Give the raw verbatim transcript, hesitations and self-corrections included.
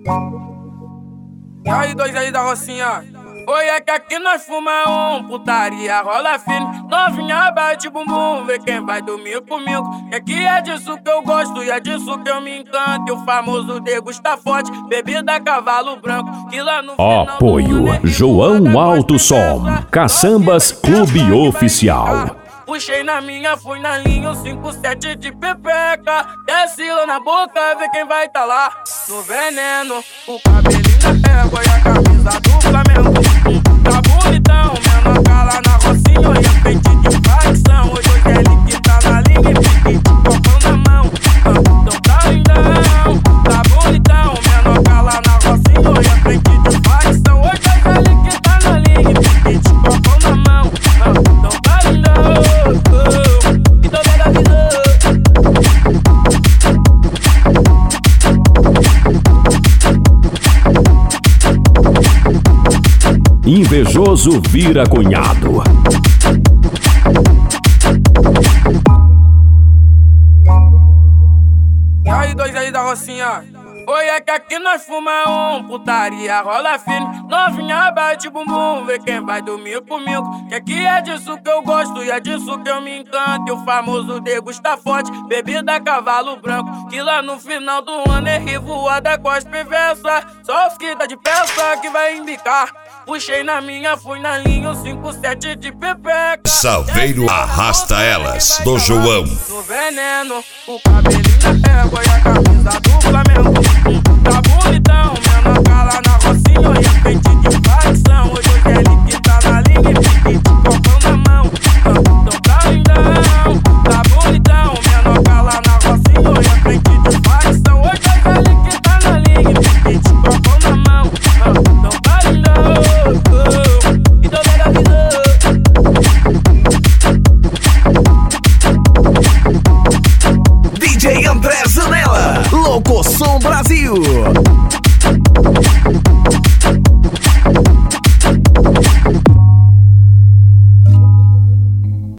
E aí, dois aí da Rocinha? Oi, é que aqui nós fuma um, putaria rola firme. Novinha bate bumbum, vê quem vai dormir comigo. E aqui é disso que eu gosto e é disso que eu me encanto. E o famoso degusta forte, bebida cavalo branco. Que lá no Apoio João Alto Som, Caçambas Clube Oficial. Puxei na minha, fui na linha, o cinco sete de pepeca. Desce lá na boca, vê quem vai tá lá. No veneno, o cabelinho da pégua e a camisa do Flamengo. Tá bonitão, menor cala na Rocinha. Olha frente de facção, hoje hoje é ele que tá na linha. E pique, copão na mão, então tá lindão. Tá bonitão, menor cala na Rocinha. Olha frente de facção, hoje hoje é ele que tá na linha. E pique, copão na mão, então tá lindão. Invejoso vira cunhado. E aí, dois aí da Rocinha? Oi, é que aqui nós fuma um, putaria rola firme. Novinha bate bumbum, vê quem vai dormir comigo. Que aqui é disso que eu gosto e é disso que eu me encanto. E o famoso degusta forte, bebida cavalo branco. Que lá no final do ano é revoada com as perversas. Só os que tá de peça que vai embicar. Puxei na minha, fui na linha, o cinco sete de pepeca. Salveiro arrasta elas, do João. No veneno, o cabelinho da pégua e a camisa do Flamengo. Tá bonitão, menor cala na Rocinha. Olha frente de facção, hoje hoje é ele que tá na linha. E pique, copão na mão, então tá lindão. Tá bonitão, menor cala na Rocinha. Olha frente de facção, hoje hoje é ele que tá na linha. E pique, copão na mão, então tá lindão. Então legalizou. D J André Zanella, Louco Som Brasil.